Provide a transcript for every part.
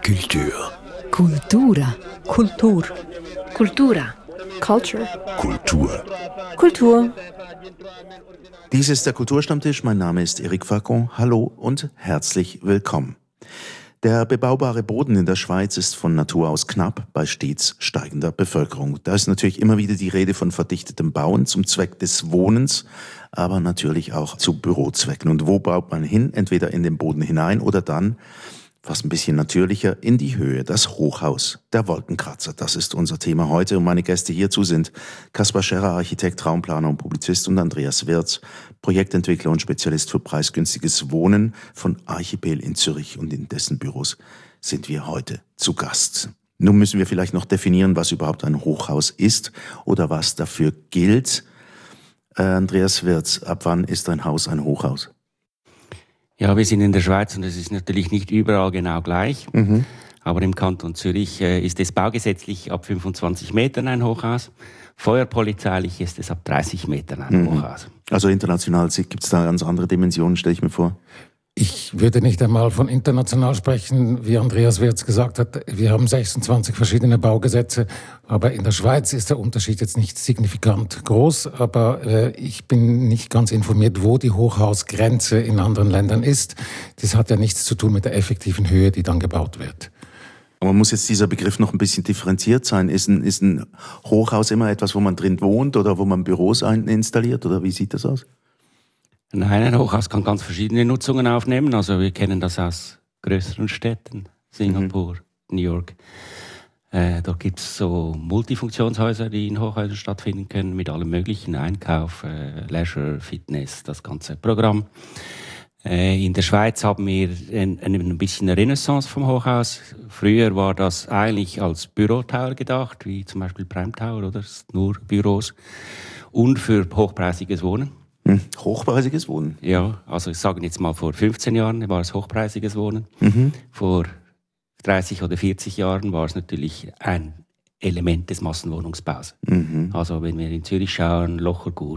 Kultur. Kultura. Kultur. Kultura. Culture. Kultur. Kultur. Dies ist der Kulturstammtisch. Mein Name ist Eric Facon. Hallo und herzlich willkommen. Der bebaubare Boden in der Schweiz ist von Natur aus knapp bei stets steigender Bevölkerung. Da ist natürlich immer wieder die Rede von verdichtetem Bauen zum Zweck des Wohnens, aber natürlich auch zu Bürozwecken. Und wo baut man hin? Entweder in den Boden hinein oder dann, fast ein bisschen natürlicher, in die Höhe, das Hochhaus, der Wolkenkratzer. Das ist unser Thema heute und meine Gäste hierzu sind Kaspar Scherrer, Architekt, Raumplaner und Publizist und Andreas Wirz, Projektentwickler und Spezialist für preisgünstiges Wohnen von Archipel in Zürich, und in dessen Büros sind wir heute zu Gast. Nun müssen wir vielleicht noch definieren, was überhaupt ein Hochhaus ist oder was dafür gilt. Andreas Wirz, ab wann ist ein Haus ein Hochhaus? Ja, wir sind in der Schweiz und es ist natürlich nicht überall genau gleich. Aber im Kanton Zürich ist es baugesetzlich ab 25 Metern ein Hochhaus. Feuerpolizeilich ist es ab 30 Metern ein Hochhaus. Also international gibt es da ganz andere Dimensionen, stelle ich mir vor. Ich würde nicht einmal von international sprechen, wie Andreas Wirz gesagt hat. Wir haben 26 verschiedene Baugesetze, aber in der Schweiz ist der Unterschied jetzt nicht signifikant groß. Aber ich bin nicht ganz informiert, wo die Hochhausgrenze in anderen Ländern ist. Das hat ja nichts zu tun mit der effektiven Höhe, die dann gebaut wird. Aber muss jetzt dieser Begriff noch ein bisschen differenziert sein? Ist ein Hochhaus immer etwas, wo man drin wohnt oder wo man Büros installiert? Oder wie sieht das aus? Nein, ein Hochhaus kann ganz verschiedene Nutzungen aufnehmen. Also wir kennen das aus größeren Städten, Singapur, New York. Da gibt es so Multifunktionshäuser, die in Hochhäusern stattfinden können, mit allem möglichen, Einkauf, Leisure, Fitness, das ganze Programm. In der Schweiz haben wir ein bisschen eine Renaissance vom Hochhaus. Früher war das eigentlich als Bürotower gedacht, wie zum Beispiel Prime Tower, oder nur Büros, und für hochpreisiges Wohnen. Hochpreisiges Wohnen? Ja, also ich sage jetzt mal, vor 15 Jahren war es hochpreisiges Wohnen. Vor 30 oder 40 Jahren war es natürlich ein Element des Massenwohnungsbaus. Also wenn wir in Zürich schauen, Lochergut,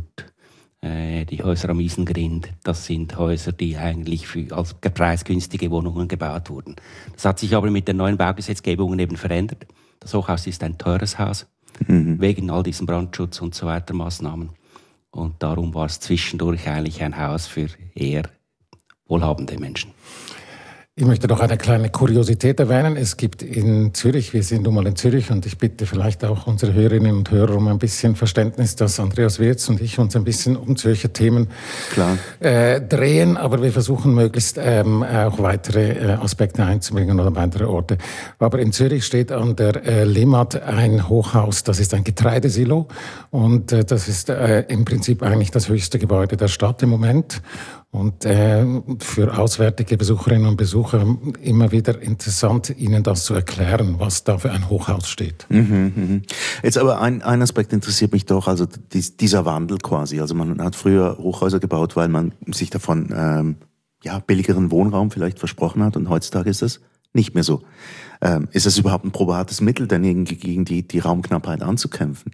die Häuser am Isengrind, das sind Häuser, die eigentlich als preisgünstige Wohnungen gebaut wurden. Das hat sich aber mit den neuen Baugesetzgebungen eben verändert. Das Hochhaus ist ein teures Haus, wegen all diesen Brandschutz- und so weiter Maßnahmen. Und darum war es zwischendurch eigentlich ein Haus für eher wohlhabende Menschen. Ich möchte noch eine kleine Kuriosität erwähnen. Es gibt in Zürich, wir sind nun mal in Zürich, und ich bitte vielleicht auch unsere Hörerinnen und Hörer um ein bisschen Verständnis, dass Andreas Wirz und ich uns ein bisschen um Zürcher Themen drehen, aber wir versuchen möglichst auch weitere Aspekte einzubringen oder weitere Orte. Aber in Zürich steht an der Limmat ein Hochhaus, das ist ein Getreidesilo, und das ist im Prinzip eigentlich das höchste Gebäude der Stadt im Moment. Und für auswärtige Besucherinnen und Besucher immer wieder interessant, ihnen das zu erklären, was da für ein Hochhaus steht. Jetzt aber ein Aspekt interessiert mich doch, also dieser Wandel quasi. Also man hat früher Hochhäuser gebaut, weil man sich davon billigeren Wohnraum vielleicht versprochen hat, und heutzutage ist das nicht mehr so. Ist das überhaupt ein probates Mittel, denn gegen die Raumknappheit anzukämpfen?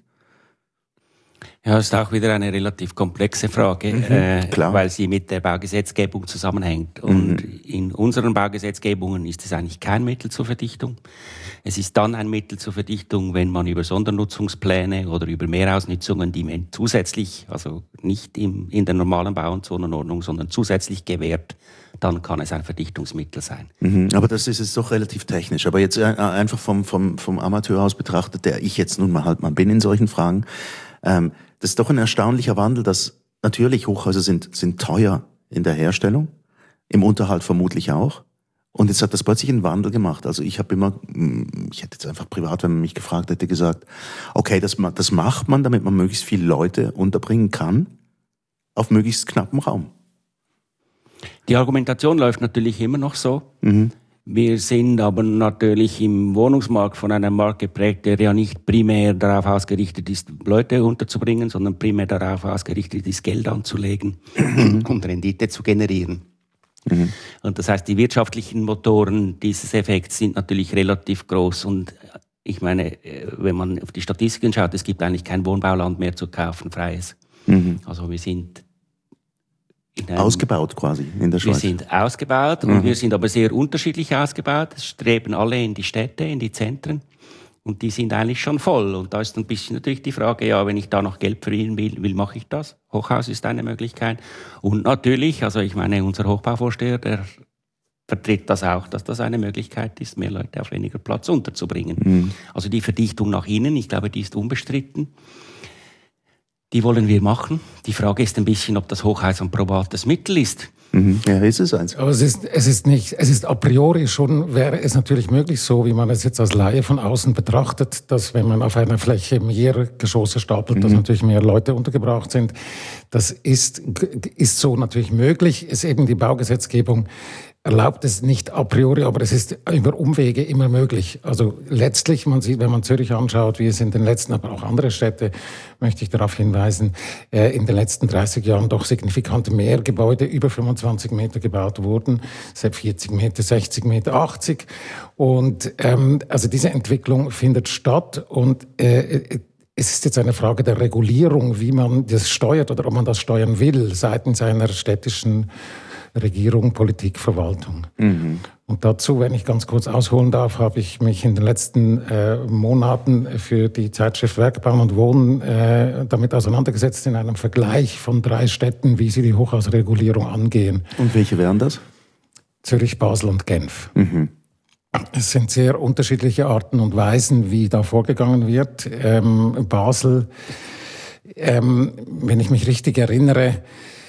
Ja, das ist auch wieder eine relativ komplexe Frage, weil sie mit der Baugesetzgebung zusammenhängt. Und in unseren Baugesetzgebungen ist es eigentlich kein Mittel zur Verdichtung. Es ist dann ein Mittel zur Verdichtung, wenn man über Sondernutzungspläne oder über Mehrausnutzungen, die man zusätzlich, also nicht in der normalen Bau- und Zonenordnung, sondern zusätzlich gewährt, dann kann es ein Verdichtungsmittel sein. Aber das ist jetzt doch relativ technisch. Aber jetzt einfach vom Amateur aus betrachtet, der ich jetzt nun mal bin in solchen Fragen, das ist doch ein erstaunlicher Wandel, dass natürlich Hochhäuser sind teuer in der Herstellung, im Unterhalt vermutlich auch. Und jetzt hat das plötzlich einen Wandel gemacht. Also ich hätte jetzt einfach privat, wenn man mich gefragt hätte, gesagt, okay, das macht man, damit man möglichst viele Leute unterbringen kann, auf möglichst knappem Raum. Die Argumentation läuft natürlich immer noch so. Wir sind aber natürlich im Wohnungsmarkt von einem Markt geprägt, der ja nicht primär darauf ausgerichtet ist, Leute unterzubringen, sondern primär darauf ausgerichtet ist, Geld anzulegen und Rendite zu generieren. Und das heißt, die wirtschaftlichen Motoren dieses Effekts sind natürlich relativ groß. Und ich meine, wenn man auf die Statistiken schaut, es gibt eigentlich kein Wohnbauland mehr zu kaufen, freies. Also wir sind Ausgebaut quasi in der Schweiz. Wir sind ausgebaut und wir sind aber sehr unterschiedlich ausgebaut. Es streben alle in die Städte, in die Zentren. Und die sind eigentlich schon voll. Und da ist ein bisschen natürlich die Frage, ja, wenn ich da noch Geld verdienen will, wie mache ich das? Hochhaus ist eine Möglichkeit. Und natürlich, also ich meine, unser Hochbauvorsteher, der vertritt das auch, dass das eine Möglichkeit ist, mehr Leute auf weniger Platz unterzubringen. Also die Verdichtung nach innen, ich glaube, die ist unbestritten. Die wollen wir machen. Die Frage ist ein bisschen, ob das Hochhaus ein probates Mittel ist. Ja, ist es eins. Aber es ist a priori schon, wäre es natürlich möglich, so wie man es jetzt als Laie von außen betrachtet, dass wenn man auf einer Fläche mehr Geschosse stapelt, dass natürlich mehr Leute untergebracht sind. Das ist so natürlich möglich, ist eben die Baugesetzgebung erlaubt es nicht a priori, aber es ist über Umwege immer möglich. Also letztlich, man sieht, wenn man Zürich anschaut, wie es in den letzten, aber auch andere Städte, möchte ich darauf hinweisen, in den letzten 30 Jahren doch signifikant mehr Gebäude über 25 Meter gebaut wurden, seit 40 Meter, 60 Meter, 80. Und also diese Entwicklung findet statt und es ist jetzt eine Frage der Regulierung, wie man das steuert oder ob man das steuern will seitens einer städtischen Regierung, Politik, Verwaltung. Und dazu, wenn ich ganz kurz ausholen darf, habe ich mich in den letzten Monaten für die Zeitschrift Werk, Bauen und Wohnen damit auseinandergesetzt in einem Vergleich von 3 Städten, wie sie die Hochhausregulierung angehen. Und welche wären das? Zürich, Basel und Genf. Es sind sehr unterschiedliche Arten und Weisen, wie da vorgegangen wird. Basel, wenn ich mich richtig erinnere,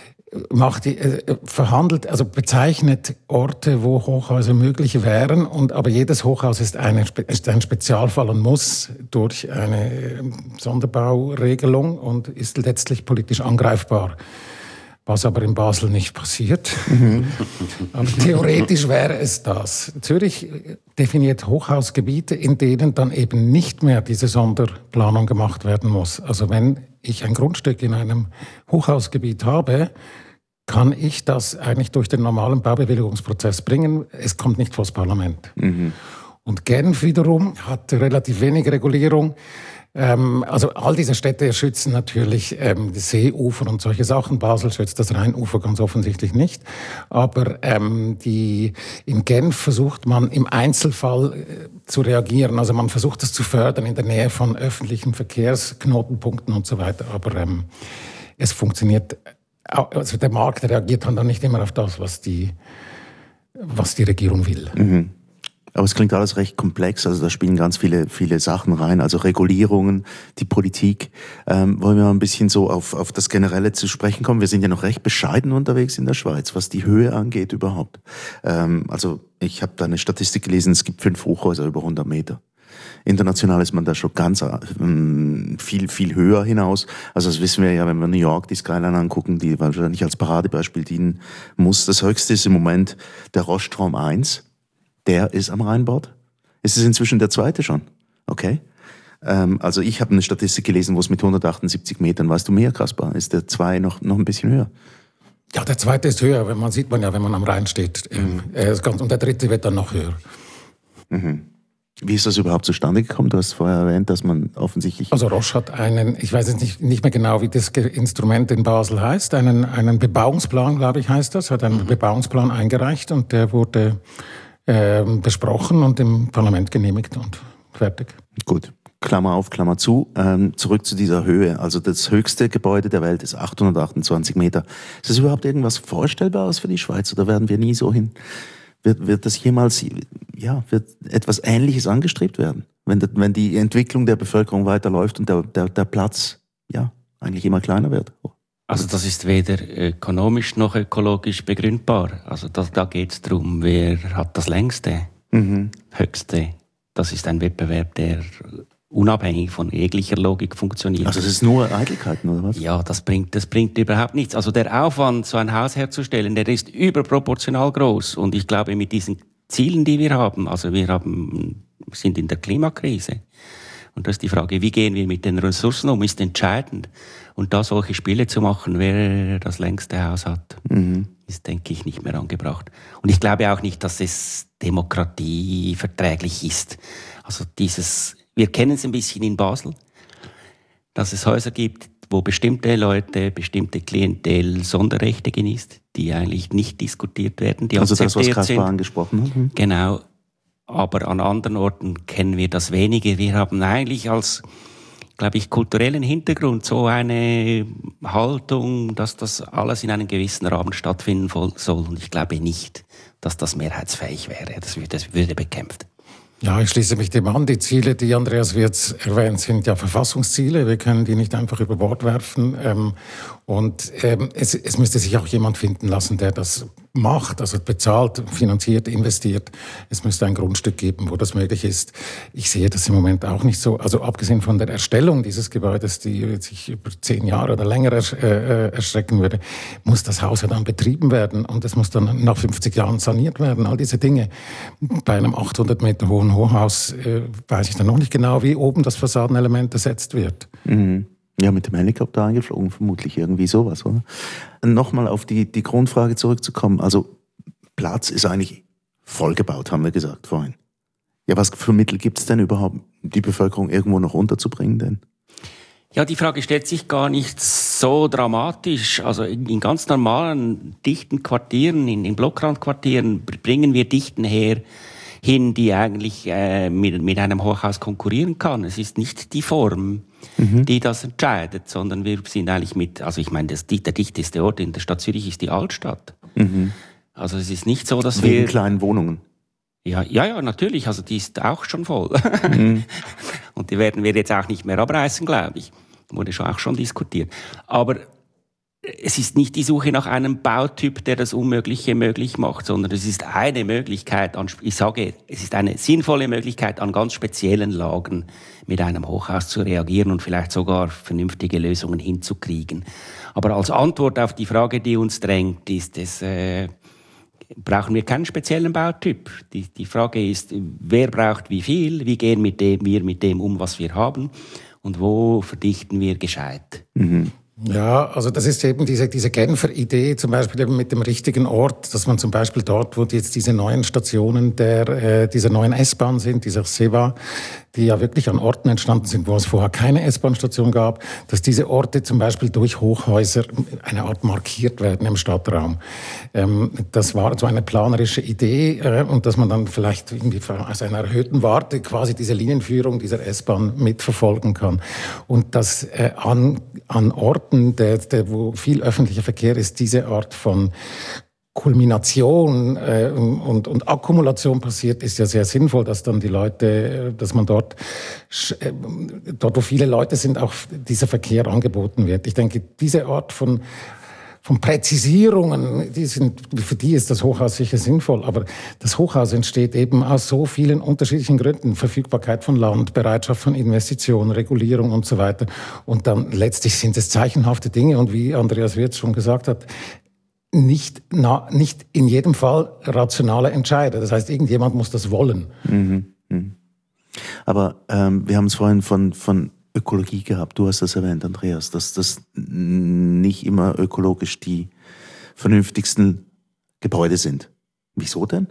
bezeichnet Orte, wo Hochhäuser möglich wären, aber jedes Hochhaus ist ein Spezialfall und muss durch eine Sonderbauregelung und ist letztlich politisch angreifbar. Was aber in Basel nicht passiert. Aber theoretisch wäre es das. Zürich definiert Hochhausgebiete, in denen dann eben nicht mehr diese Sonderplanung gemacht werden muss. Also wenn ich ein Grundstück in einem Hochhausgebiet habe, kann ich das eigentlich durch den normalen Baubewilligungsprozess bringen. Es kommt nicht vors Parlament. Und Genf wiederum hat relativ wenig Regulierung. Also all diese Städte schützen natürlich die Seeufer und solche Sachen. Basel schützt das Rheinufer ganz offensichtlich nicht. Aber in Genf versucht man im Einzelfall zu reagieren. Also man versucht es zu fördern in der Nähe von öffentlichen Verkehrsknotenpunkten und so weiter. Aber es funktioniert. Also der Markt reagiert dann nicht immer auf das, was die Regierung will. Aber es klingt alles recht komplex, also da spielen ganz viele Sachen rein, also Regulierungen, die Politik. Wollen wir mal ein bisschen so auf das Generelle zu sprechen kommen? Wir sind ja noch recht bescheiden unterwegs in der Schweiz, was die Höhe angeht überhaupt. Also ich habe da eine Statistik gelesen, es gibt 5 Hochhäuser über 100 Meter. International ist man da schon ganz viel höher hinaus. Also das wissen wir ja, wenn wir New York die Skyline angucken, die wahrscheinlich als Paradebeispiel dienen muss. Das höchste ist im Moment der Roststrom 1. Der ist am Rheinbord. Ist es inzwischen der zweite schon? Okay. Also ich habe eine Statistik gelesen, wo es mit 178 Metern, weißt du mehr, Kaspar? Ist der 2 noch ein bisschen höher? Ja, der zweite ist höher, wenn man am Rhein steht. Und der dritte wird dann noch höher. Wie ist das überhaupt zustande gekommen? Du hast vorher erwähnt, dass man offensichtlich... Also Roche hat ich weiß jetzt nicht mehr genau, wie das Instrument in Basel heißt, einen Bebauungsplan, glaube ich, heißt das, hat einen Bebauungsplan eingereicht und der wurde besprochen und im Parlament genehmigt und fertig. Gut. Klammer auf, Klammer zu. Zurück zu dieser Höhe. Also das höchste Gebäude der Welt ist 828 Meter. Ist das überhaupt irgendwas Vorstellbares für die Schweiz oder werden wir nie so hin? Wird das jemals, wird etwas Ähnliches angestrebt werden? Wenn die Entwicklung der Bevölkerung weiterläuft und der Platz, eigentlich immer kleiner wird? Also das ist weder ökonomisch noch ökologisch begründbar. Also da geht es darum, wer hat das längste, höchste. Das ist ein Wettbewerb, der unabhängig von jeglicher Logik funktioniert. Also es ist nur Eitelkeiten, oder was? Ja, das bringt überhaupt nichts. Also der Aufwand, so ein Haus herzustellen, der ist überproportional groß. Und ich glaube, mit diesen Zielen, die wir haben, also wir sind in der Klimakrise. Und das ist die Frage, wie gehen wir mit den Ressourcen um, ist entscheidend. Und da solche Spiele zu machen, wer das längste Haus hat, ist, denke ich, nicht mehr angebracht. Und ich glaube auch nicht, dass es demokratieverträglich ist. Also wir kennen es ein bisschen in Basel, dass es Häuser gibt, wo bestimmte Leute, bestimmte Klientel Sonderrechte genießt, die eigentlich nicht diskutiert werden, die also akzeptiert das, was sind. Kaspar angesprochen hat. Mhm. Genau. Aber an anderen Orten kennen wir das weniger. Wir haben eigentlich als, glaube ich, kulturellen Hintergrund so eine Haltung, dass das alles in einem gewissen Rahmen stattfinden soll. Und ich glaube nicht, dass das mehrheitsfähig wäre. Das würde bekämpft. Ja, ich schließe mich dem an. Die Ziele, die Andreas Wirz erwähnt, sind ja Verfassungsziele. Wir können die nicht einfach über Bord werfen. Es müsste sich auch jemand finden lassen, der das macht, also bezahlt, finanziert, investiert. Es müsste ein Grundstück geben, wo das möglich ist. Ich sehe das im Moment auch nicht so. Also abgesehen von der Erstellung dieses Gebäudes, die sich über 10 Jahre oder länger erstrecken würde, muss das Haus ja dann betrieben werden und es muss dann nach 50 Jahren saniert werden. All diese Dinge. Bei einem 800 Meter hohen Hochhaus weiß ich dann noch nicht genau, wie oben das Fassadenelement ersetzt wird. Mhm. Ja, mit dem Helikopter eingeflogen, vermutlich irgendwie sowas, oder? Nochmal auf die Grundfrage zurückzukommen. Also Platz ist eigentlich vollgebaut, haben wir gesagt vorhin. Ja, was für Mittel gibt es denn überhaupt, die Bevölkerung irgendwo noch unterzubringen denn? Ja, die Frage stellt sich gar nicht so dramatisch. Also in ganz normalen, dichten Quartieren, in Blockrandquartieren bringen wir Dichten hin, die eigentlich mit einem Hochhaus konkurrieren kann. Es ist nicht die Form, die das entscheidet, sondern wir sind eigentlich also ich meine, der dichteste Ort in der Stadt Zürich ist die Altstadt. Mhm. Also es ist nicht so, dass wegen kleinen Wohnungen. Ja, natürlich. Also die ist auch schon voll. Mhm. Und die werden wir jetzt auch nicht mehr abreißen, glaube ich. Wurde auch schon diskutiert. Aber es ist nicht die Suche nach einem Bautyp, der das Unmögliche möglich macht, sondern es ist eine Möglichkeit, es ist eine sinnvolle Möglichkeit, an ganz speziellen Lagen mit einem Hochhaus zu reagieren und vielleicht sogar vernünftige Lösungen hinzukriegen. Aber als Antwort auf die Frage, die uns drängt, brauchen wir keinen speziellen Bautyp. Die Frage ist, wer braucht wie viel, wie gehen wir mit dem um, was wir haben und wo verdichten wir gescheit. Mhm. Ja, also das ist eben diese Genfer Idee, zum Beispiel eben mit dem richtigen Ort, dass man zum Beispiel dort, wo jetzt diese neuen Stationen dieser neuen S-Bahn sind, dieser SEVA, die ja wirklich an Orten entstanden sind, wo es vorher keine S-Bahn-Station gab, dass diese Orte zum Beispiel durch Hochhäuser eine Art markiert werden im Stadtraum. Das war so eine planerische Idee und dass man dann vielleicht irgendwie aus einer erhöhten Warte quasi diese Linienführung dieser S-Bahn mitverfolgen kann. Und dass an Orten, wo viel öffentlicher Verkehr ist, diese Art von Kulmination und Akkumulation passiert, ist ja sehr sinnvoll, dass dann die Leute, dass man dort, wo viele Leute sind, auch dieser Verkehr angeboten wird. Ich denke, diese Art von Präzisierungen, für die ist das Hochhaus sicher sinnvoll, aber das Hochhaus entsteht eben aus so vielen unterschiedlichen Gründen. Verfügbarkeit von Land, Bereitschaft von Investitionen, Regulierung und so weiter. Und dann letztlich sind es zeichenhafte Dinge und wie Andreas Wirz schon gesagt hat, nicht in jedem Fall rationale Entscheider. Das heißt, irgendjemand muss das wollen. Mhm. Aber wir haben es vorhin von Ökologie gehabt. Du hast das erwähnt, Andreas, dass das nicht immer ökologisch die vernünftigsten Gebäude sind. Wieso denn?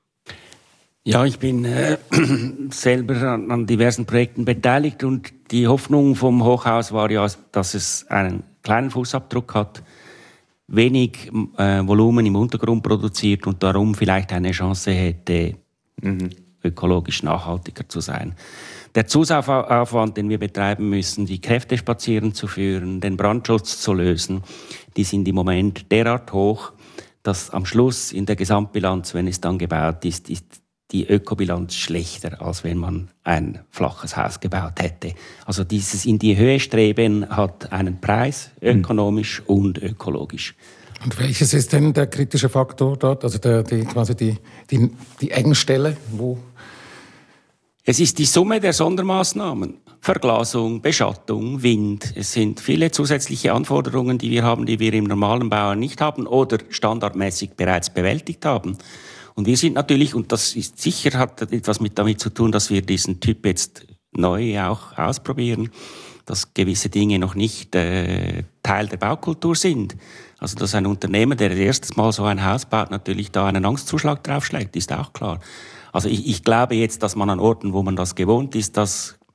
Ja, ich bin selber an diversen Projekten beteiligt und die Hoffnung vom Hochhaus war ja, dass es einen kleinen Fußabdruck hat, wenig Volumen im Untergrund produziert und darum vielleicht eine Chance hätte, ökologisch nachhaltiger zu sein. Der Zusatzaufwand, den wir betreiben müssen, die Kräfte spazieren zu führen, den Brandschutz zu lösen, die sind im Moment derart hoch, dass am Schluss in der Gesamtbilanz, wenn es dann gebaut ist die Ökobilanz schlechter, als wenn man ein flaches Haus gebaut hätte. Also dieses in die Höhe streben hat einen Preis, ökonomisch und ökologisch. Und welches ist denn der kritische Faktor dort? Also die Engstelle, wo? Es ist die Summe der Sondermaßnahmen. Verglasung, Beschattung, Wind. Es sind viele zusätzliche Anforderungen, die wir haben, die wir im normalen Bau nicht haben oder standardmäßig bereits bewältigt haben. Und wir sind natürlich, und das ist sicher, hat etwas damit zu tun, dass wir diesen Typ jetzt neu auch ausprobieren, dass gewisse Dinge noch nicht Teil der Baukultur sind. Also dass ein Unternehmer, der erstes Mal so ein Haus baut, natürlich da einen Angstzuschlag draufschlägt, ist auch klar. Also ich glaube jetzt, dass man an Orten, wo man das gewohnt ist, das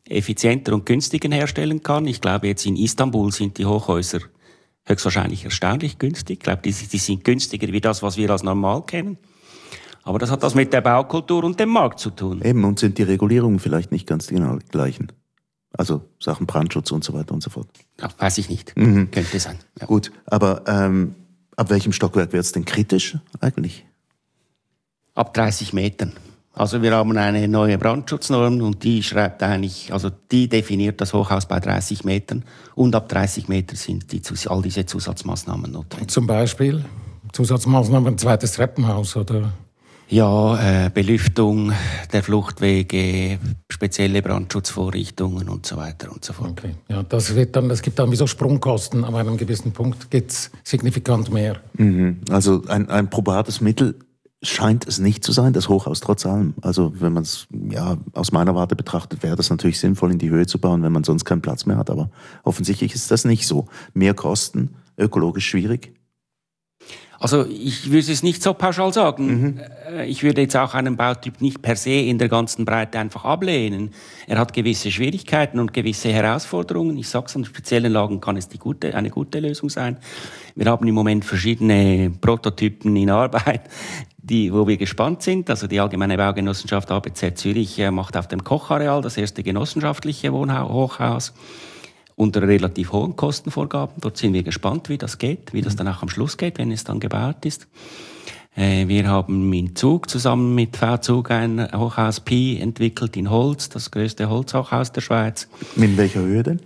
effizienter und günstiger herstellen kann. Ich glaube, jetzt in Istanbul sind die Hochhäuser höchstwahrscheinlich erstaunlich günstig. Ich glaube, die sind günstiger wie das, was wir als normal kennen. Aber das hat das mit der Baukultur und dem Markt zu tun. Eben, und sind die Regulierungen vielleicht nicht ganz genau die gleichen? Also Sachen Brandschutz und so weiter und so fort. Ja, weiß ich nicht. Könnte sein. Ja. Gut, aber ab welchem Stockwerk wird es denn kritisch eigentlich? Ab 30 Metern. Also wir haben eine neue Brandschutznorm und die schreibt eigentlich, also die definiert das Hochhaus bei 30 Metern und ab 30 Meter sind all diese Zusatzmaßnahmen notwendig. Zum Beispiel Zusatzmaßnahmen, ein zweites Treppenhaus, oder? Ja, Belüftung der Fluchtwege, spezielle Brandschutzvorrichtungen und so weiter und so fort. Okay. Ja, das gibt dann wie so Sprungkosten, aber an einem gewissen Punkt geht's signifikant mehr. Also ein probates Mittel scheint es nicht zu sein, das Hochhaus trotz allem. Also wenn man es aus meiner Warte betrachtet, wäre das natürlich sinnvoll, in die Höhe zu bauen, wenn man sonst keinen Platz mehr hat. Aber offensichtlich ist das nicht so. Mehr Kosten, ökologisch schwierig. Also ich würde es nicht so pauschal sagen. Ich würde jetzt auch einen Bautyp nicht per se in der ganzen Breite einfach ablehnen. Er hat gewisse Schwierigkeiten und gewisse Herausforderungen. Ich sage es, an speziellen Lagen kann es eine gute Lösung sein. Wir haben im Moment verschiedene Prototypen in Arbeit, wo wir gespannt sind. Also die Allgemeine Baugenossenschaft ABZ Zürich macht auf dem Kochareal das erste genossenschaftliche Hochhaus unter relativ hohen Kostenvorgaben. Dort sind wir gespannt, wie das geht, wie das dann auch am Schluss geht, wenn es dann gebaut ist. Wir haben in Zug zusammen mit V-Zug ein Hochhaus Pi entwickelt in Holz, das größte Holzhochhaus der Schweiz. In welcher Höhe denn?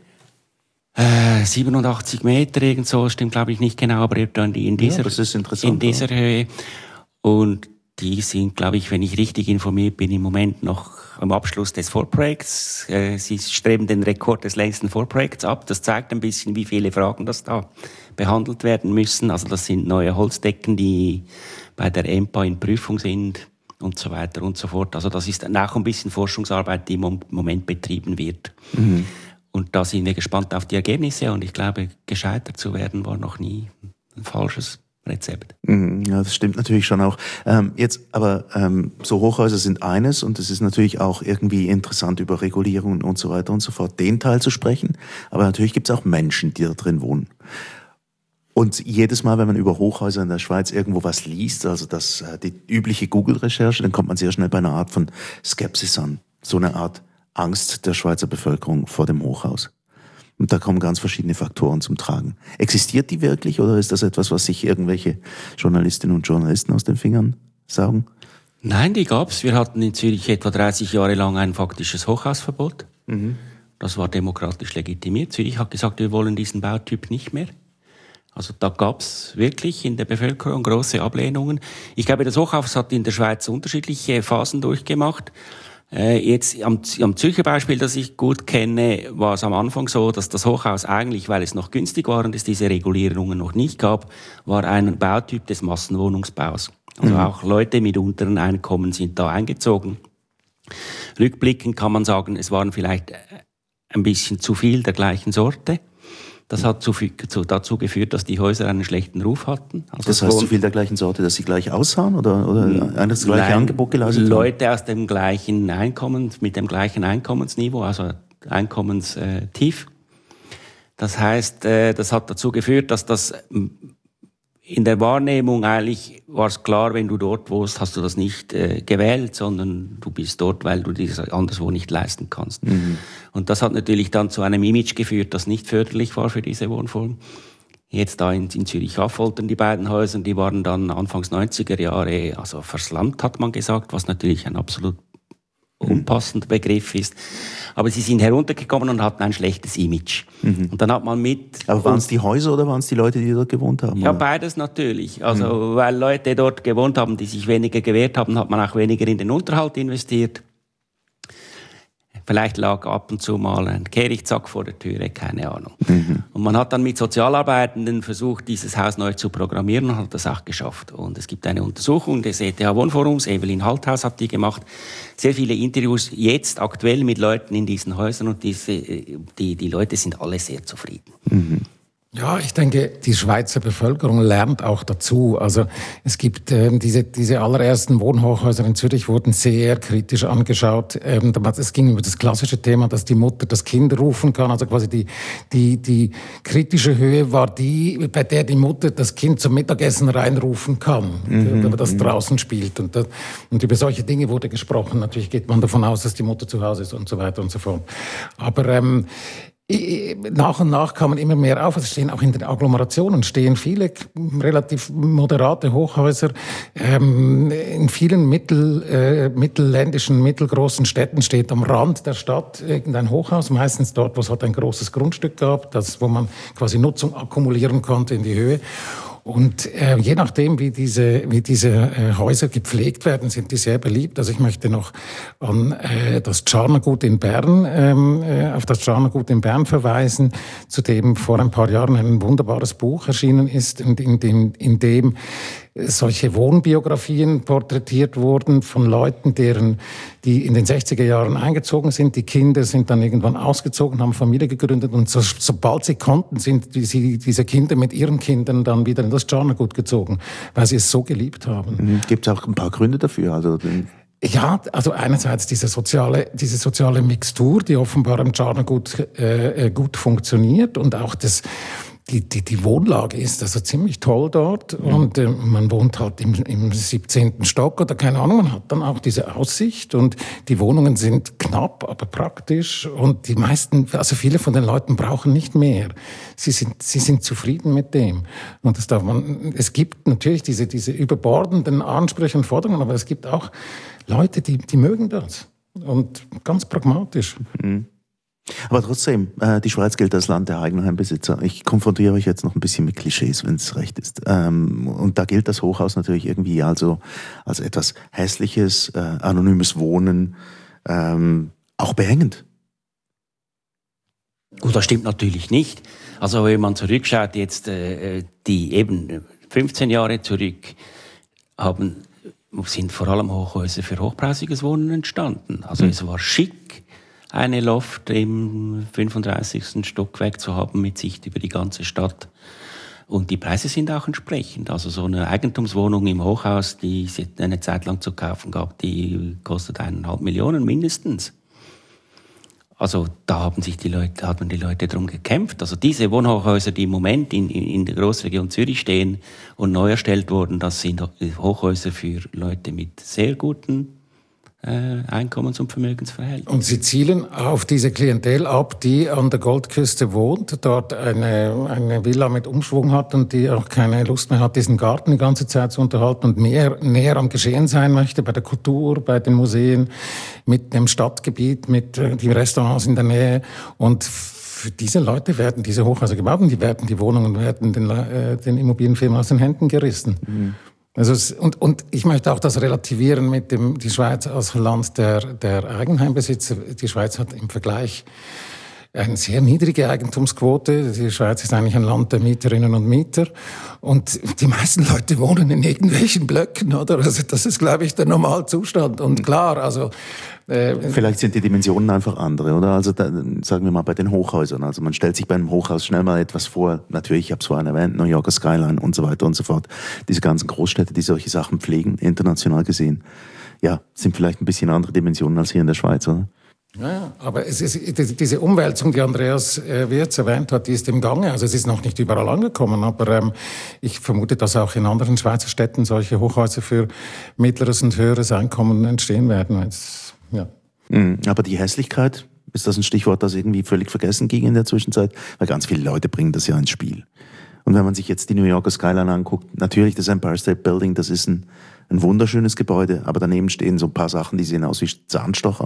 87 Meter, irgend so, stimmt glaube ich nicht genau, aber in dieser Höhe. Und die sind, glaube ich, wenn ich richtig informiert bin, im Moment noch am Abschluss des Vorprojekts. Sie streben den Rekord des längsten Vorprojekts ab. Das zeigt ein bisschen, wie viele Fragen das da behandelt werden müssen. Also das sind neue Holzdecken, die bei der EMPA in Prüfung sind und so weiter und so fort. Also das ist auch ein bisschen Forschungsarbeit, die im Moment betrieben wird. Und da sind wir gespannt auf die Ergebnisse. Und ich glaube, gescheitert zu werden war noch nie ein falsches Rezept. Ja, das stimmt natürlich schon auch. So Hochhäuser sind eines und es ist natürlich auch irgendwie interessant, über Regulierungen und so weiter und so fort den Teil zu sprechen. Aber natürlich gibt es auch Menschen, die da drin wohnen. Und jedes Mal, wenn man über Hochhäuser in der Schweiz irgendwo was liest, also die übliche Google-Recherche, dann kommt man sehr schnell bei einer Art von Skepsis an. So eine Art Angst der Schweizer Bevölkerung vor dem Hochhaus. Und da kommen ganz verschiedene Faktoren zum Tragen. Existiert die wirklich oder ist das etwas, was sich irgendwelche Journalistinnen und Journalisten aus den Fingern saugen? Nein, die gab's. Wir hatten in Zürich etwa 30 Jahre lang ein faktisches Hochhausverbot. Das war demokratisch legitimiert. Zürich hat gesagt, wir wollen diesen Bautyp nicht mehr. Also da gab's wirklich in der Bevölkerung große Ablehnungen. Ich glaube, das Hochhaus hat in der Schweiz unterschiedliche Phasen durchgemacht. Jetzt am Zürcher Beispiel, das ich gut kenne, war es am Anfang so, dass das Hochhaus eigentlich, weil es noch günstig war und es diese Regulierungen noch nicht gab, war ein Bautyp des Massenwohnungsbaus. Also auch Leute mit unteren Einkommen sind da eingezogen. Rückblickend kann man sagen, es waren vielleicht ein bisschen zu viel der gleichen Sorte. Das hat dazu geführt, dass die Häuser einen schlechten Ruf hatten. Also das heißt, zu viel der gleichen Sorte, dass sie gleich aussahen oder das gleiche Angebot geleistet haben? Leute aus dem gleichen mit dem gleichen Einkommensniveau, also Einkommenstief. Das heißt, das hat dazu geführt, dass das in der Wahrnehmung eigentlich war es klar, wenn du dort wohnst, hast du das nicht gewählt, sondern du bist dort, weil du das anderswo nicht leisten kannst. Und das hat natürlich dann zu einem Image geführt, das nicht förderlich war für diese Wohnform. Jetzt da in Zürich-Affoltern, die beiden Häuser, die waren dann Anfangs 90er Jahre, also verslammt, hat man gesagt, was natürlich ein absolut unpassender Begriff ist. Aber sie sind heruntergekommen und hatten ein schlechtes Image. Und dann hat man Aber waren es die Häuser oder waren es die Leute, die dort gewohnt haben? Ja, oder? beides natürlich. Also, weil Leute dort gewohnt haben, die sich weniger gewehrt haben, hat man auch weniger in den Unterhalt investiert. Vielleicht lag ab und zu mal ein Kehrichtsack vor der Türe, keine Ahnung. Und man hat dann mit Sozialarbeitenden versucht, dieses Haus neu zu programmieren und hat das auch geschafft. Und es gibt eine Untersuchung des ETH Wohnforums, Evelyn Halthaus hat die gemacht. Sehr viele Interviews jetzt aktuell mit Leuten in diesen Häusern und die Leute sind alle sehr zufrieden. Ja, ich denke, die Schweizer Bevölkerung lernt auch dazu. Also es gibt diese allerersten Wohnhochhäuser in Zürich wurden sehr kritisch angeschaut. Es ging über das klassische Thema, dass die Mutter das Kind rufen kann. Also quasi die kritische Höhe war die, bei der die Mutter das Kind zum Mittagessen reinrufen kann, das draußen spielt. Und über solche Dinge wurde gesprochen. Natürlich geht man davon aus, dass die Mutter zu Hause ist und so weiter und so fort. Aber nach und nach kamen immer mehr auf. Es stehen auch in den Agglomerationen viele relativ moderate Hochhäuser. In vielen mittelländischen, mittelgroßen Städten steht am Rand der Stadt irgendein Hochhaus, meistens dort, wo es halt ein großes Grundstück gab, wo man quasi Nutzung akkumulieren konnte in die Höhe. Und je nachdem, wie diese Häuser gepflegt werden, sind die sehr beliebt. Also ich möchte noch an das Tscharnergut in Bern, auf das Tscharnergut in Bern verweisen, zu dem vor ein paar Jahren ein wunderbares Buch erschienen ist, in dem solche Wohnbiografien porträtiert wurden von Leuten, die in den 60er Jahren eingezogen sind. Die Kinder sind dann irgendwann ausgezogen, haben Familie gegründet und sobald sie konnten, sind diese Kinder mit ihren Kindern dann wieder in das Tscharnergut gezogen, weil sie es so geliebt haben. Gibt es auch ein paar Gründe dafür? Ja, also einerseits diese soziale Mixtur, die offenbar im Tscharnergut gut funktioniert, und auch die Wohnlage ist also ziemlich toll dort, und man wohnt halt im 17. Stock oder keine Ahnung, man hat dann auch diese Aussicht, und die Wohnungen sind knapp, aber praktisch, und viele von den Leuten brauchen nicht mehr. Sie sind zufrieden mit dem. Und es gibt natürlich diese überbordenden Ansprüche und Forderungen, aber es gibt auch Leute, die mögen das. Und ganz pragmatisch. Mhm. Aber trotzdem, die Schweiz gilt als Land der Eigenheimbesitzer. Ich konfrontiere euch jetzt noch ein bisschen mit Klischees, wenn es recht ist. Und da gilt das Hochhaus natürlich irgendwie also als etwas Hässliches, anonymes Wohnen, auch behängend. Gut, das stimmt natürlich nicht. Also wenn man zurückschaut, jetzt die eben 15 Jahre zurück, sind vor allem Hochhäuser für hochpreisiges Wohnen entstanden. Also es war schick, eine Loft im 35. Stockwerk zu haben mit Sicht über die ganze Stadt. Und die Preise sind auch entsprechend. Also so eine Eigentumswohnung im Hochhaus, die es eine Zeit lang zu kaufen gab, die kostet 1,5 Millionen mindestens. Also da haben die Leute darum gekämpft. Also diese Wohnhochhäuser, die im Moment in der Großregion Zürich stehen und neu erstellt wurden, das sind Hochhäuser für Leute mit sehr guten Einkommens- und Vermögensverhältnissen. Und Sie zielen auf diese Klientel ab, die an der Goldküste wohnt, dort eine Villa mit Umschwung hat und die auch keine Lust mehr hat, diesen Garten die ganze Zeit zu unterhalten und näher am Geschehen sein möchte, bei der Kultur, bei den Museen, mit dem Stadtgebiet, mit den Restaurants in der Nähe. Und für diese Leute werden diese Hochhäuser gebaut, und die Wohnungen werden den Immobilienfirmen aus den Händen gerissen. Mhm. Also und ich möchte auch das relativieren mit die Schweiz als Land der Eigenheimbesitzer. Die Schweiz hat im Vergleich eine sehr niedrige Eigentumsquote. Die Schweiz ist eigentlich ein Land der Mieterinnen und Mieter. Und die meisten Leute wohnen in irgendwelchen Blöcken, oder? Also das ist, glaube ich, der Normalzustand. Und klar, also vielleicht sind die Dimensionen einfach andere, oder? Also sagen wir mal bei den Hochhäusern. Also man stellt sich bei einem Hochhaus schnell mal etwas vor. Natürlich, ich habe es vorhin erwähnt, New Yorker Skyline und so weiter und so fort. Diese ganzen Großstädte, die solche Sachen pflegen, international gesehen, ja, sind vielleicht ein bisschen andere Dimensionen als hier in der Schweiz, oder? Ja, aber es ist diese Umwälzung, die Andreas Wirz erwähnt hat, die ist im Gange. Also es ist noch nicht überall angekommen, aber ich vermute, dass auch in anderen Schweizer Städten solche Hochhäuser für mittleres und höheres Einkommen entstehen werden. Ja. Aber die Hässlichkeit, ist das ein Stichwort, das irgendwie völlig vergessen ging in der Zwischenzeit? Weil ganz viele Leute bringen das ja ins Spiel. Und wenn man sich jetzt die New Yorker Skyline anguckt, natürlich das Empire State Building, das ist ein wunderschönes Gebäude, aber daneben stehen so ein paar Sachen, die sehen aus wie Zahnstocher.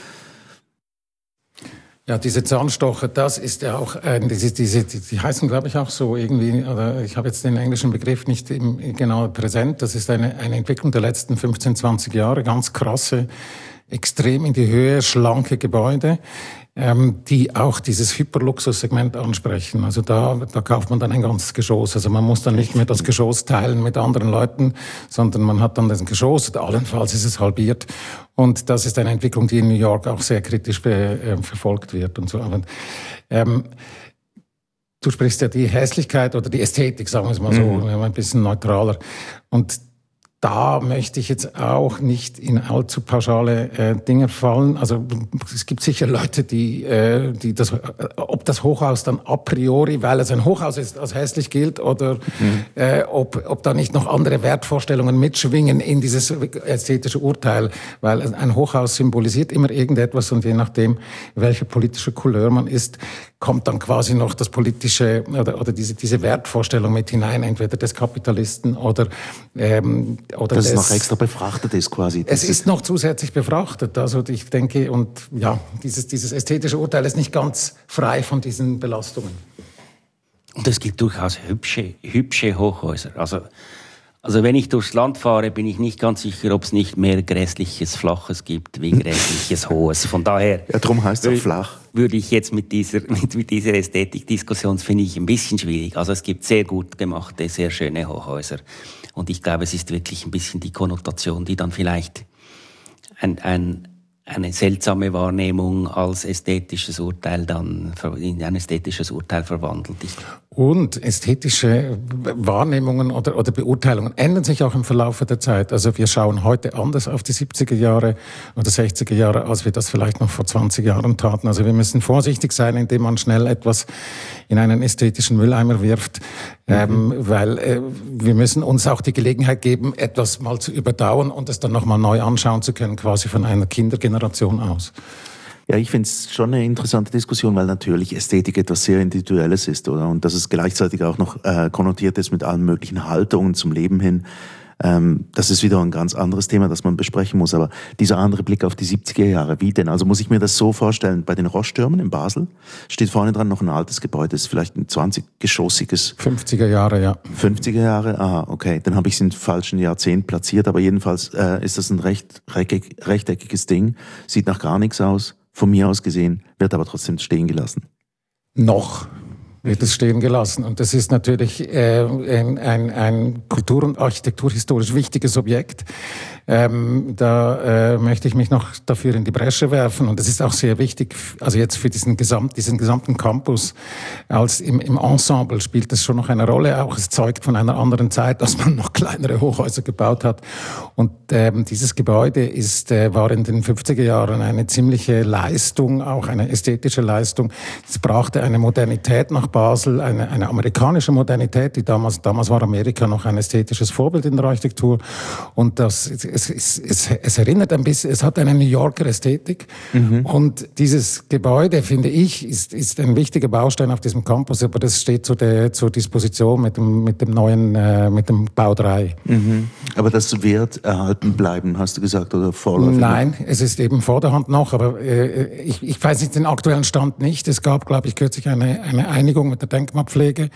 Ja, diese Zahnstocher, das ist ja auch, die heißen, glaube ich, auch so irgendwie, oder ich habe jetzt den englischen Begriff nicht genau präsent. Das ist eine Entwicklung der letzten 15, 20 Jahre, ganz krasse, extrem in die Höhe, schlanke Gebäude, die auch dieses Hyperluxussegment ansprechen. Also da kauft man dann ein ganzes Geschoss. Also man muss dann nicht mehr das Geschoss teilen mit anderen Leuten, sondern man hat dann das Geschoss, oder allenfalls ist es halbiert. Und das ist eine Entwicklung, die in New York auch sehr kritisch verfolgt wird und so. Aber, du sprichst ja die Hässlichkeit oder die Ästhetik, sagen wir es mal so, ein bisschen neutraler. Und da möchte ich jetzt auch nicht in allzu pauschale Dinge fallen. Also es gibt sicher Leute, die ob das Hochhaus dann a priori, weil es ein Hochhaus ist, als hässlich gilt, oder ob da nicht noch andere Wertvorstellungen mitschwingen in dieses ästhetische Urteil, weil ein Hochhaus symbolisiert immer irgendetwas und je nachdem, welche politische Couleur man ist, kommt dann quasi noch das politische oder diese Wertvorstellung mit hinein, entweder des Kapitalisten oder dass es noch extra befrachtet ist quasi. Es ist noch zusätzlich befrachtet. Also ich denke, und ja, dieses ästhetische Urteil ist nicht ganz frei von diesen Belastungen. Und es gibt durchaus hübsche Hochhäuser. Also wenn ich durchs Land fahre, bin ich nicht ganz sicher, ob es nicht mehr grässliches Flaches gibt wie grässliches Hohes. Von daher... Ja, darum heißt es auch flach. Würde ich jetzt mit dieser Ästhetikdiskussion, finde ich ein bisschen schwierig. Also es gibt sehr gut gemachte, sehr schöne Hochhäuser. Und ich glaube, es ist wirklich ein bisschen die Konnotation, die dann vielleicht eine seltsame Wahrnehmung als ästhetisches Urteil dann in ein ästhetisches Urteil verwandelt. Und ästhetische Wahrnehmungen oder Beurteilungen ändern sich auch im Verlauf der Zeit. Also wir schauen heute anders auf die 70er Jahre oder 60er Jahre, als wir das vielleicht noch vor 20 Jahren taten. Also wir müssen vorsichtig sein, indem man schnell etwas in einen ästhetischen Mülleimer wirft, weil wir müssen uns auch die Gelegenheit geben, etwas mal zu überdauern und es dann nochmal neu anschauen zu können, quasi von einer Kindergeneration aus. Ja, ich finde es schon eine interessante Diskussion, weil natürlich Ästhetik etwas sehr Individuelles ist, oder? Und dass es gleichzeitig auch noch konnotiert ist mit allen möglichen Haltungen zum Leben hin. Das ist wieder ein ganz anderes Thema, das man besprechen muss. Aber dieser andere Blick auf die 70er Jahre, wie denn? Also muss ich mir das so vorstellen, bei den Roche-Türmen in Basel steht vorne dran noch ein altes Gebäude, das ist vielleicht ein 20-geschossiges... 50er Jahre, ja. 50er Jahre? Ah, okay. Dann habe ich es im falschen Jahrzehnt platziert, aber jedenfalls ist das ein rechteckiges Ding, sieht nach gar nichts aus. Von mir aus gesehen, wird aber trotzdem stehen gelassen. Noch wird es stehen gelassen. Und das ist natürlich ein kultur- und architekturhistorisch wichtiges Objekt. Da möchte ich mich noch dafür in die Bresche werfen. Und das ist auch sehr wichtig, also jetzt für diesen gesamten Campus. Als im Ensemble spielt das schon noch eine Rolle. Auch es zeugt von einer anderen Zeit, als man noch kleinere Hochhäuser gebaut hat. Und dieses Gebäude war in den 50er Jahren eine ziemliche Leistung, auch eine ästhetische Leistung. Es brachte eine Modernität nach Basel, eine amerikanische Modernität, die damals war Amerika noch ein ästhetisches Vorbild in der Architektur. Und es erinnert ein bisschen, es hat eine New Yorker Ästhetik. Und dieses Gebäude, finde ich, ist ein wichtiger Baustein auf diesem Campus, aber das steht zur Disposition mit dem Bau 3. Aber das wird erhalten bleiben, hast du gesagt, oder vorläufig? Nein, es ist eben vor der Hand noch, aber ich weiß nicht den aktuellen Stand nicht. Es gab, glaube ich, kürzlich eine Einigung mit der Denkmalpflege.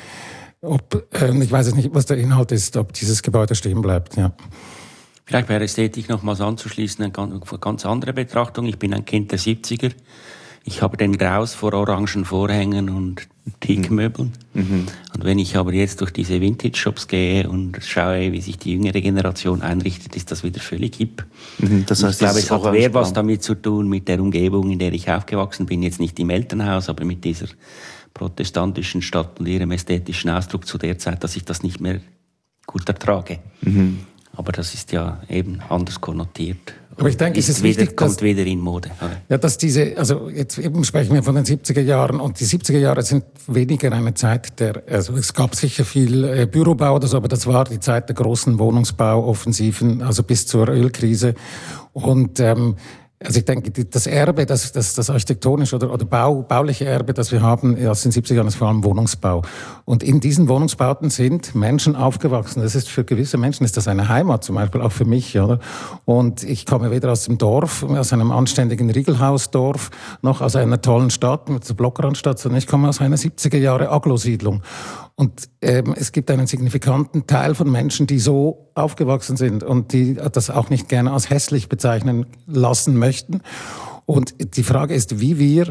Ich weiß jetzt nicht, was der Inhalt ist, ob dieses Gebäude stehen bleibt, ja. Vielleicht bei der Ästhetik nochmals anzuschließen, eine ganz andere Betrachtung. Ich bin ein Kind der 70er. Ich habe den Graus vor orangen Vorhängen und Teakmöbeln. Und wenn ich aber jetzt durch diese Vintage-Shops gehe und schaue, wie sich die jüngere Generation einrichtet, ist das wieder völlig hip. Das heißt, ich glaube, es hat mehr was damit zu tun mit der Umgebung, in der ich aufgewachsen bin. Jetzt nicht im Elternhaus, aber mit dieser protestantischen Stadt und ihrem ästhetischen Ausdruck zu der Zeit, dass ich das nicht mehr gut ertrage. Aber das ist ja eben anders konnotiert. Aber ich denke, es ist wichtig, kommt wieder in Mode. Ja, dass also jetzt eben sprechen wir von den 70er Jahren und die 70er Jahre sind weniger eine Zeit also es gab sicher viel Bürobau oder so, aber das war die Zeit der großen Wohnungsbauoffensiven, also bis zur Ölkrise. Und also ich denke, das Erbe, das architektonische oder bauliche Erbe, das wir haben aus den 70er Jahren, ist vor allem Wohnungsbau. Und in diesen Wohnungsbauten sind Menschen aufgewachsen. Das ist für gewisse Menschen ist das eine Heimat, zum Beispiel auch für mich, oder? Und ich komme weder aus dem Dorf, aus einem anständigen Riegelhausdorf, noch aus einer tollen Stadt, mit der Blockrandstadt, sondern ich komme aus einer 70er Jahre Agglosiedlung. Und es gibt einen signifikanten Teil von Menschen, die so aufgewachsen sind und die das auch nicht gerne als hässlich bezeichnen lassen möchten. Und die Frage ist, wie wir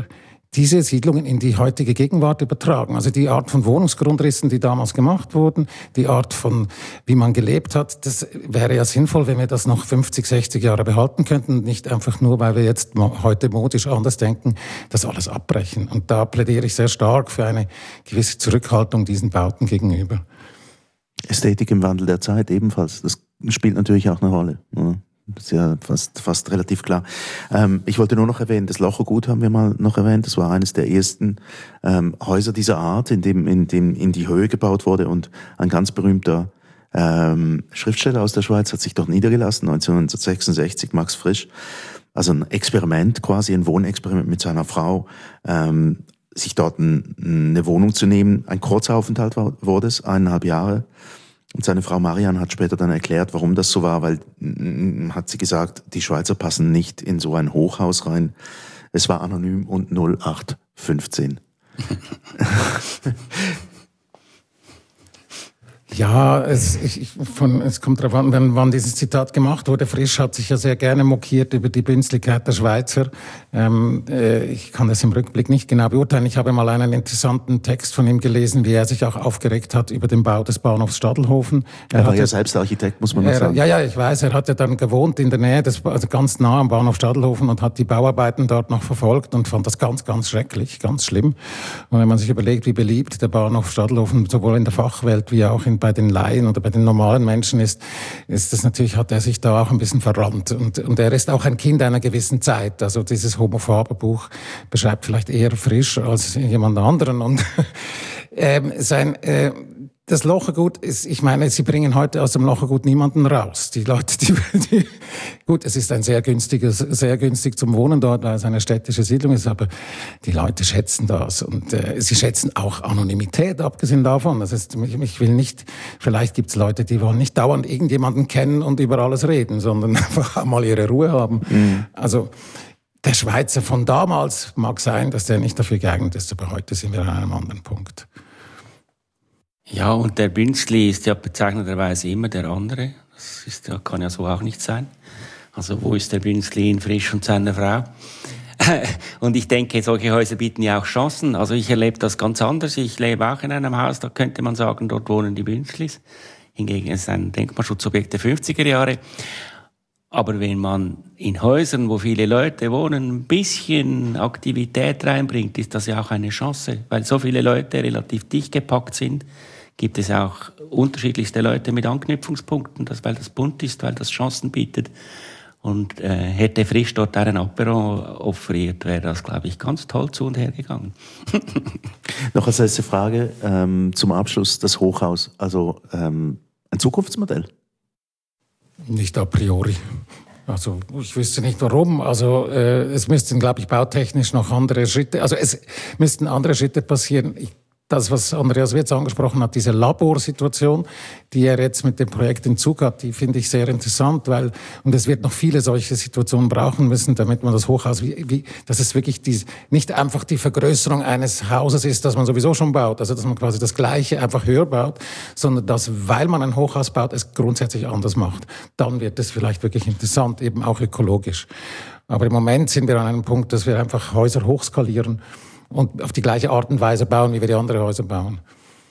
diese Siedlungen in die heutige Gegenwart übertragen. Also die Art von Wohnungsgrundrissen, die damals gemacht wurden, die Art von, wie man gelebt hat, das wäre ja sinnvoll, wenn wir das noch 50, 60 Jahre behalten könnten und nicht einfach nur, weil wir jetzt heute modisch anders denken, das alles abbrechen. Und da plädiere ich sehr stark für eine gewisse Zurückhaltung diesen Bauten gegenüber. Ästhetik im Wandel der Zeit ebenfalls. Das spielt natürlich auch eine Rolle. Ja. Das ist ja fast relativ klar. Ich wollte nur noch erwähnen, das Lochergut haben wir mal noch erwähnt. Das war eines der ersten Häuser dieser Art, in dem in die Höhe gebaut wurde. Und ein ganz berühmter Schriftsteller aus der Schweiz hat sich dort niedergelassen, 1966, Max Frisch. Also ein Experiment, quasi ein Wohnexperiment mit seiner Frau, sich dort eine Wohnung zu nehmen. Ein Kurzaufenthalt wurde es, 1,5 Jahre. Und seine Frau Marianne hat später dann erklärt, warum das so war, weil, hat sie gesagt, die Schweizer passen nicht in so ein Hochhaus rein. Es war anonym und 0815. Ja, es kommt darauf an, wann dieses Zitat gemacht wurde. Frisch hat sich ja sehr gerne mokiert über die Bünzligkeit der Schweizer. Ich kann das im Rückblick nicht genau beurteilen. Ich habe mal einen interessanten Text von ihm gelesen, wie er sich auch aufgeregt hat über den Bau des Bahnhofs Stadelhofen. Er war ja selbst Architekt, muss man noch sagen. Ja, ich weiß. Er hat ja dann gewohnt in der Nähe, also ganz nah am Bahnhof Stadelhofen und hat die Bauarbeiten dort noch verfolgt und fand das ganz, ganz schrecklich, ganz schlimm. Und wenn man sich überlegt, wie beliebt der Bahnhof Stadelhofen sowohl in der Fachwelt wie auch bei den Laien oder bei den normalen Menschen ist das natürlich, hat er sich da auch ein bisschen verrannt. Und er ist auch ein Kind einer gewissen Zeit. Also dieses homophobe Buch beschreibt vielleicht eher Frisch als jemand anderen. Und das Lochergut ist, ich meine, sie bringen heute aus dem Lochergut niemanden raus. Die Leute, gut, es ist sehr günstig zum Wohnen dort, weil es eine städtische Siedlung ist, aber die Leute schätzen das und sie schätzen auch Anonymität, abgesehen davon. Das heißt, ich will nicht, vielleicht gibt es Leute, die wollen nicht dauernd irgendjemanden kennen und über alles reden, sondern einfach mal ihre Ruhe haben. Mhm. Also, der Schweizer von damals mag sein, dass der nicht dafür geeignet ist, aber heute sind wir an einem anderen Punkt. Ja, und der Bünzli ist ja bezeichnenderweise immer der andere. Das kann ja so auch nicht sein. Also wo ist der Bünzli in Frisch und seiner Frau? Und ich denke, solche Häuser bieten ja auch Chancen. Also ich erlebe das ganz anders. Ich lebe auch in einem Haus, da könnte man sagen, dort wohnen die Bünzlis. Hingegen ist es ein Denkmalschutzobjekt der 50er Jahre. Aber wenn man in Häusern, wo viele Leute wohnen, ein bisschen Aktivität reinbringt, ist das ja auch eine Chance. Weil so viele Leute relativ dicht gepackt sind, gibt es auch unterschiedlichste Leute mit Anknüpfungspunkten, weil das bunt ist, weil das Chancen bietet. Und hätte Frisch dort einen Apero offeriert, wäre das, glaube ich, ganz toll zu und her gegangen. Noch als letzte Frage zum Abschluss, das Hochhaus. Also ein Zukunftsmodell? Nicht a priori. Also ich wüsste nicht warum. Also es müssten, glaube ich, bautechnisch noch andere Schritte, also es müssten andere Schritte passieren. Das, was Andreas Wirz angesprochen hat, diese Laborsituation, die er jetzt mit dem Projekt in Zug hat, die finde ich sehr interessant, und es wird noch viele solche Situationen brauchen müssen, damit man das Hochhaus, dass es wirklich nicht einfach die Vergrößerung eines Hauses ist, das man sowieso schon baut, also dass man quasi das Gleiche einfach höher baut, sondern dass, weil man ein Hochhaus baut, es grundsätzlich anders macht. Dann wird es vielleicht wirklich interessant, eben auch ökologisch. Aber im Moment sind wir an einem Punkt, dass wir einfach Häuser hochskalieren und auf die gleiche Art und Weise bauen, wie wir die anderen Häuser bauen.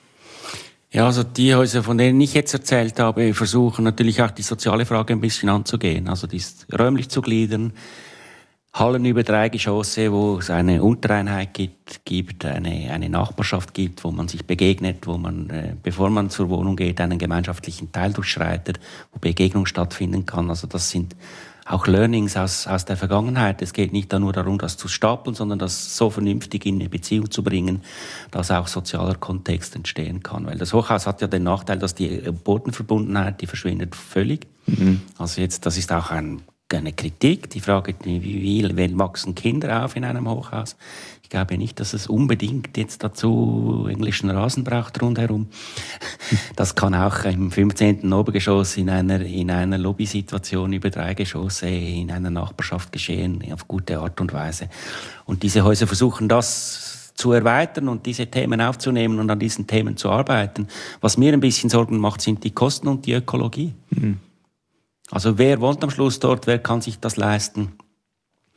Ja, also die Häuser, von denen ich jetzt erzählt habe, versuchen natürlich auch die soziale Frage ein bisschen anzugehen. Also dies räumlich zu gliedern, Hallen über 3 Geschosse, wo es eine Untereinheit gibt, eine Nachbarschaft gibt, wo man sich begegnet, wo man, bevor man zur Wohnung geht, einen gemeinschaftlichen Teil durchschreitet, wo Begegnung stattfinden kann. Also das sind auch Learnings aus der Vergangenheit. Es geht nicht nur darum, das zu stapeln, sondern das so vernünftig in eine Beziehung zu bringen, dass auch sozialer Kontext entstehen kann. Weil das Hochhaus hat ja den Nachteil, dass die Bodenverbundenheit, die verschwindet völlig. Mhm. Also jetzt, das ist auch eine Kritik. Die Frage, wie wachsen Kinder auf in einem Hochhaus? Ich glaube nicht, dass es unbedingt jetzt dazu englischen Rasen braucht rundherum. Das kann auch im 15. Obergeschoss in einer Lobbysituation über 3 Geschosse in einer Nachbarschaft geschehen, auf gute Art und Weise. Und diese Häuser versuchen das zu erweitern und diese Themen aufzunehmen und an diesen Themen zu arbeiten. Was mir ein bisschen Sorgen macht, sind die Kosten und die Ökologie. Mhm. Also wer wohnt am Schluss dort, wer kann sich das leisten?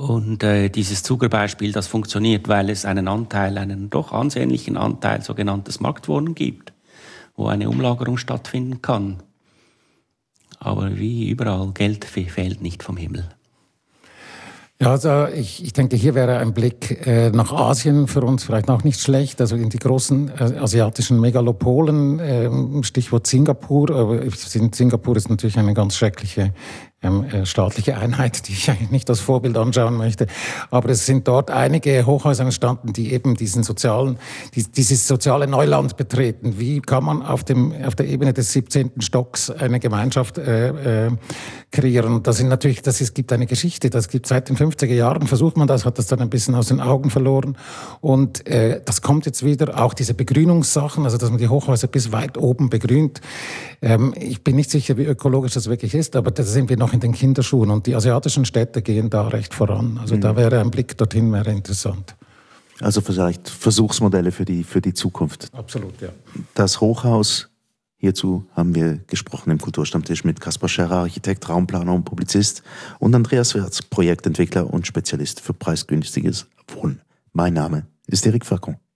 Und dieses Zugerbeispiel, das funktioniert, weil es einen doch ansehnlichen Anteil sogenanntes Marktwohnen gibt, wo eine Umlagerung stattfinden kann. Aber wie überall, Geld fällt nicht vom Himmel. Ja, also ich denke, hier wäre ein Blick nach Asien für uns vielleicht auch nicht schlecht, also in die großen asiatischen Megalopolen, Stichwort Singapur. Aber Singapur ist natürlich eine ganz schreckliche staatliche Einheit, die ich eigentlich nicht als Vorbild anschauen möchte. Aber es sind dort einige Hochhäuser entstanden, die eben dieses soziale Neuland betreten. Wie kann man auf der Ebene des 17. Stocks eine Gemeinschaft kreieren? Es gibt eine Geschichte, das gibt seit den 50er Jahren, versucht man das, hat das dann ein bisschen aus den Augen verloren. Und das kommt jetzt wieder, auch diese Begrünungssachen, also dass man die Hochhäuser bis weit oben begrünt. Ich bin nicht sicher, wie ökologisch das wirklich ist, aber da sind wir noch in den Kinderschuhen und die asiatischen Städte gehen da recht voran. Also da wäre ein Blick dorthin wäre interessant. Also vielleicht Versuchsmodelle für die Zukunft. Absolut, ja. Das Hochhaus, hierzu haben wir gesprochen im Kulturstammtisch mit Kaspar Scherrer, Architekt, Raumplaner und Publizist, und Andreas Wirz, Projektentwickler und Spezialist für preisgünstiges Wohnen. Mein Name ist Eric Facon.